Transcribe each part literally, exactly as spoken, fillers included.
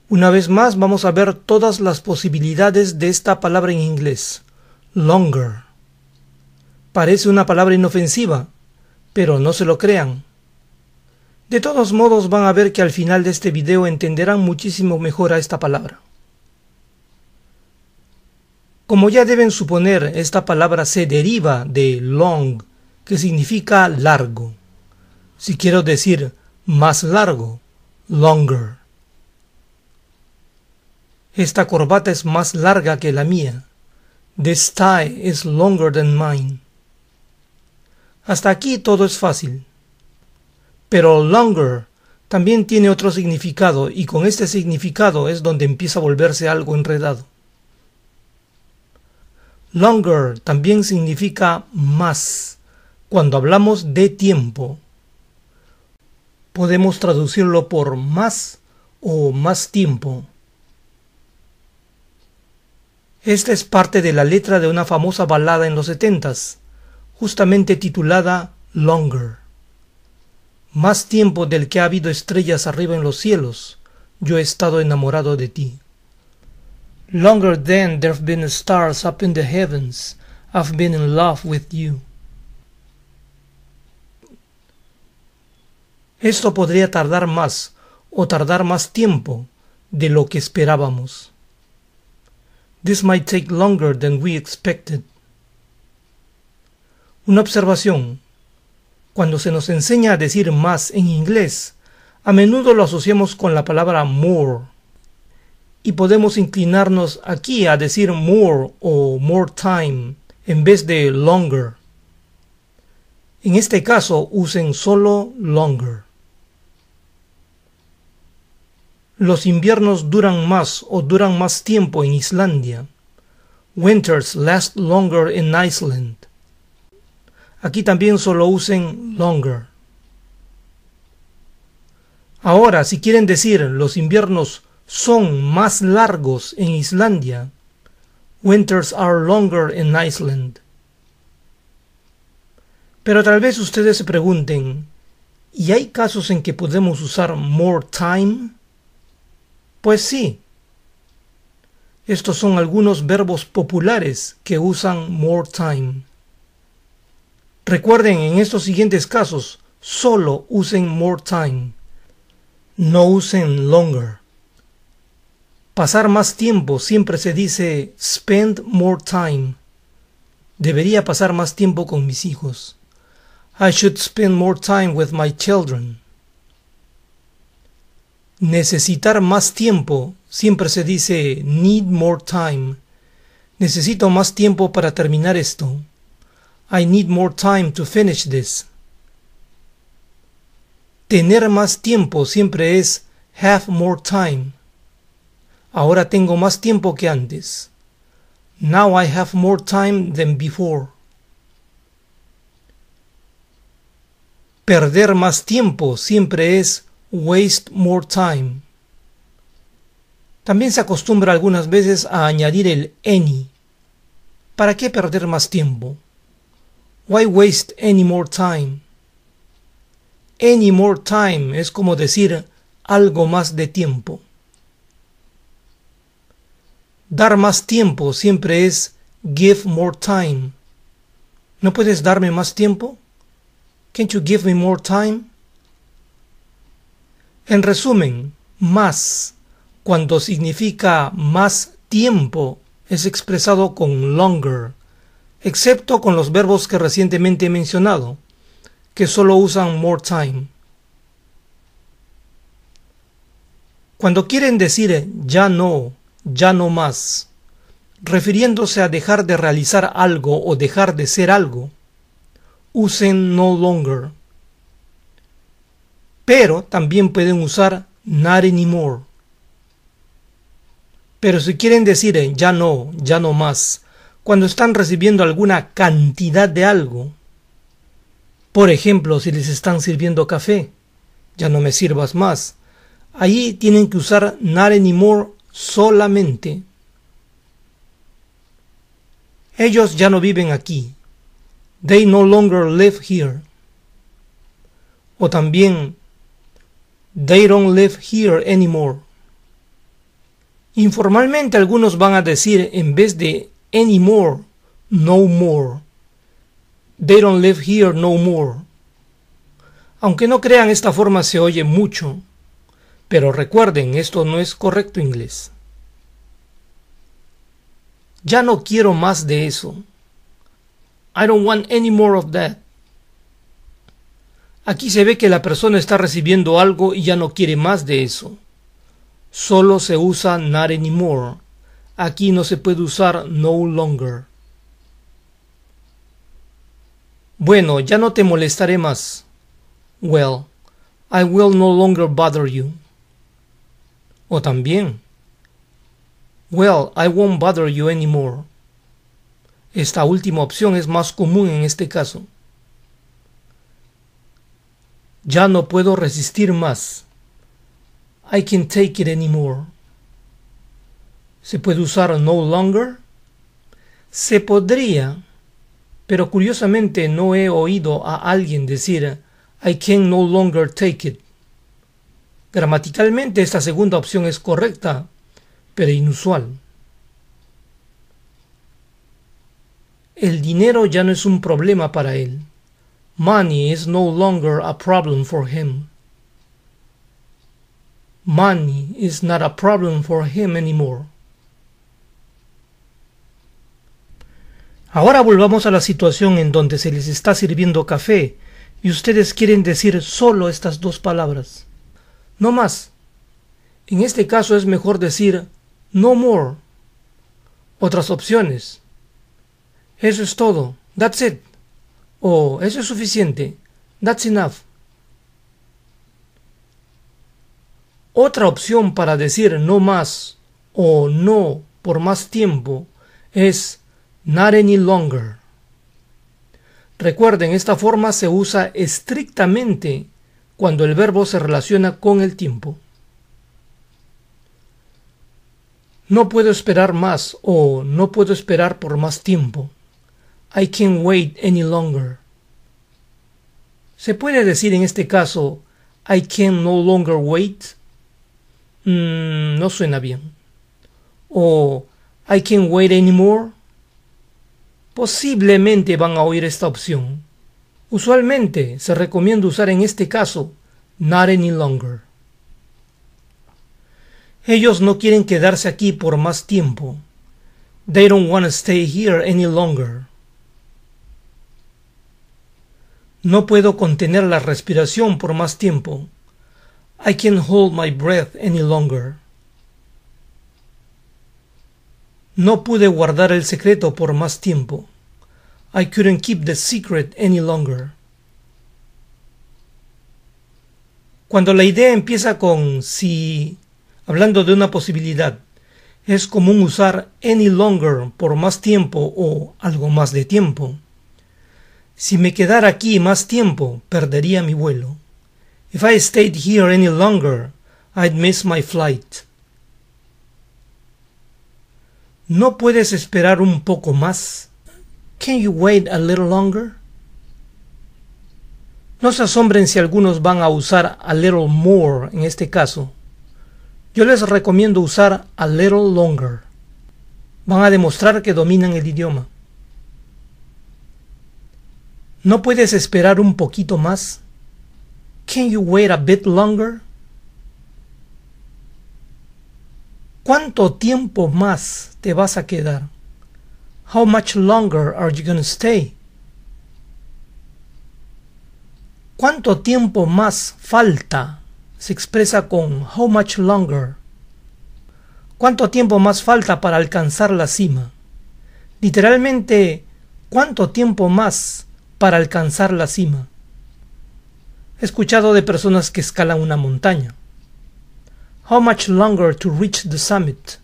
Una vez más vamos a ver todas las posibilidades de esta palabra en inglés. Longer. Parece una palabra inofensiva, pero no se lo crean. De todos modos van a ver que al final de este video entenderán muchísimo mejor a esta palabra. Como ya deben suponer, esta palabra se deriva de long, que significa largo. Si quiero decir más largo, longer. Esta corbata es más larga que la mía. This tie is longer than mine. Hasta aquí todo es fácil. Pero longer también tiene otro significado, y con este significado es donde empieza a volverse algo enredado. Longer también significa más. Cuando hablamos de tiempo, podemos traducirlo por más o más tiempo. Esta es parte de la letra de una famosa balada en los setentas, justamente titulada Longer. Más tiempo del que ha habido estrellas arriba en los cielos, yo he estado enamorado de ti. Longer than there've been stars up in the heavens, I've been in love with you. Esto podría tardar más o tardar más tiempo de lo que esperábamos. This might take longer than we expected. Una observación. Cuando se nos enseña a decir más en inglés, a menudo lo asociamos con la palabra more. Y podemos inclinarnos aquí a decir more o more time en vez de longer. En este caso usen solo longer. Los inviernos duran más o duran más tiempo en Islandia. Winters last longer in Iceland. Aquí también solo usen longer. Ahora, si quieren decir los inviernos son más largos en Islandia, winters are longer in Iceland. Pero tal vez ustedes se pregunten, ¿y hay casos en que podemos usar more time? Pues sí. Estos son algunos verbos populares que usan more time. Recuerden, en estos siguientes casos, solo usen more time. No usen longer. Pasar más tiempo siempre se dice spend more time. Debería pasar más tiempo con mis hijos. I should spend more time with my children. Necesitar más tiempo siempre se dice need more time. Necesito más tiempo para terminar esto. I need more time to finish this. Tener más tiempo siempre es have more time. Ahora tengo más tiempo que antes. Now I have more time than before. Perder más tiempo siempre es waste more time. También se acostumbra algunas veces a añadir el any. ¿Para qué perder más tiempo? Why waste any more time? Any more time es como decir algo más de tiempo. Dar más tiempo siempre es give more time. ¿No puedes darme más tiempo? Can't you give me more time? En resumen, más, cuando significa más tiempo, es expresado con longer, excepto con los verbos que recientemente he mencionado, que solo usan more time. Cuando quieren decir ya no, ya no más, refiriéndose a dejar de realizar algo o dejar de ser algo, usen no longer. Pero también pueden usar not anymore. Pero si quieren decir ya no, ya no más, cuando están recibiendo alguna cantidad de algo, por ejemplo, si les están sirviendo café, ya no me sirvas más, ahí tienen que usar not anymore solamente. Ellos ya no viven aquí. They no longer live here. O también, they don't live here anymore. Informalmente algunos van a decir en vez de anymore, no more. They don't live here no more. Aunque no crean, esta forma se oye mucho, pero recuerden, esto no es correcto inglés. Ya no quiero más de eso. I don't want any more of that. Aquí se ve que la persona está recibiendo algo y ya no quiere más de eso. Solo se usa not anymore. Aquí no se puede usar no longer. Bueno, ya no te molestaré más. Well, I will no longer bother you. O también, well, I won't bother you anymore. Esta última opción es más común en este caso. Ya no puedo resistir más. I can't take it anymore. ¿Se puede usar no longer? Se podría, pero curiosamente no he oído a alguien decir I can no longer take it. Gramaticalmente esta segunda opción es correcta, pero inusual. El dinero ya no es un problema para él. Money is no longer a problem for him. Money is not a problem for him anymore. Ahora volvamos a la situación en donde se les está sirviendo café y ustedes quieren decir solo estas dos palabras. No más. En este caso es mejor decir no more. Otras opciones. Eso es todo. That's it. O eso es suficiente. That's enough. Otra opción para decir no más o no por más tiempo es not any longer. Recuerden, esta forma se usa estrictamente cuando el verbo se relaciona con el tiempo. No puedo esperar más o no puedo esperar por más tiempo. I can't wait any longer. ¿Se puede decir en este caso I can no longer wait? Mm, no suena bien. O I can't wait anymore. Posiblemente van a oír esta opción. Usualmente se recomienda usar en este caso not any longer. Ellos no quieren quedarse aquí por más tiempo. They don't want to stay here any longer. No puedo contener la respiración por más tiempo. I can't hold my breath any longer. No pude guardar el secreto por más tiempo. I couldn't keep the secret any longer. Cuando la idea empieza con si, hablando de una posibilidad, es común usar any longer por más tiempo o algo más de tiempo. Si me quedara aquí más tiempo, perdería mi vuelo. If I stayed here any longer, I'd miss my flight. ¿No puedes esperar un poco más? Can you wait a little longer? No se asombren si algunos van a usar a little more en este caso. Yo les recomiendo usar a little longer. Van a demostrar que dominan el idioma. ¿No puedes esperar un poquito más? Can you wait a bit longer? ¿Cuánto tiempo más te vas a quedar? How much longer are you going to stay? ¿Cuánto tiempo más falta? Se expresa con how much longer. ¿Cuánto tiempo más falta para alcanzar la cima? Literalmente, ¿cuánto tiempo más para alcanzar la cima? He escuchado de personas que escalan una montaña. How much longer to reach the summit?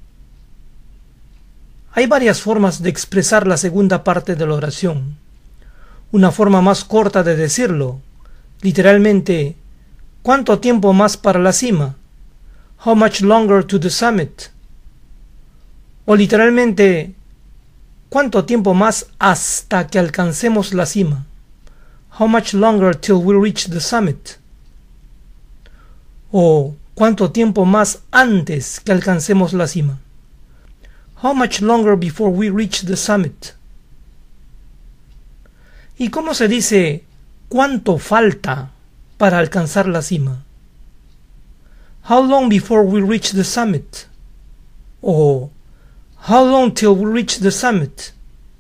Hay varias formas de expresar la segunda parte de la oración. Una forma más corta de decirlo, literalmente, ¿cuánto tiempo más para la cima? How much longer to the summit? O literalmente, ¿cuánto tiempo más hasta que alcancemos la cima? How much longer till we reach the summit? O ¿Cuánto tiempo más antes que alcancemos la cima? How much longer before we reach the summit? ¿Y cómo se dice cuánto falta para alcanzar la cima? How long before we reach the summit? O how long till we reach the summit?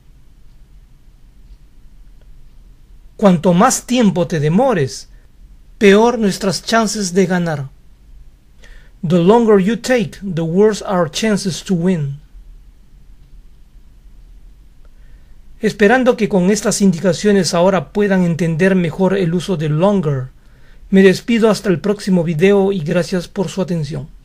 Cuanto más tiempo te demores, peor nuestras chances de ganar. The longer you take, the worse our chances to win. Esperando que con estas indicaciones ahora puedan entender mejor el uso de longer, me despido hasta el próximo video y gracias por su atención.